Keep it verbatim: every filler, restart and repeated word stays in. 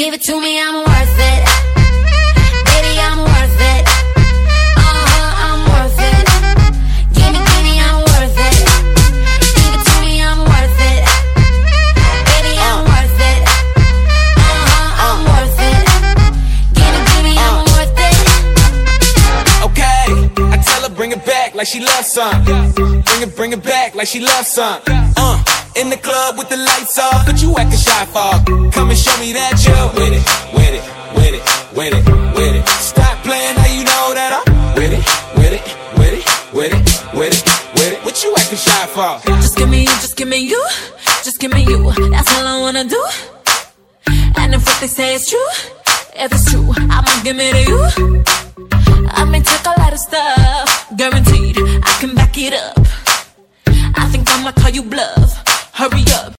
Give it to me, I'm worth it. Baby, I'm worth it. Uh-huh, I'm worth it. Give me, give me, I'm worth it. Give it to me, I'm worth it. Baby, I'm worth it. Uh-huh, I'm worth it. Give me, give me, I'm worth it. Okay, I tell her bring it back like she loves some. Bring it, bring it back like she loves some. Uh, in the club with the lights off, but you acting shy for. Come and show me that you're with it, with it, with it, with it, with it. Stop playing, now you know that I'm with it, with it, with it, with it, with it, with it. What you acting shy for? Just give me you, just give me you, just give me you. That's all I wanna do. And if what they say is true, if it's true, I'ma give it to you. I may take a lot of stuff, guaranteed I can back it up. I think I'ma call you bluff. Hurry up.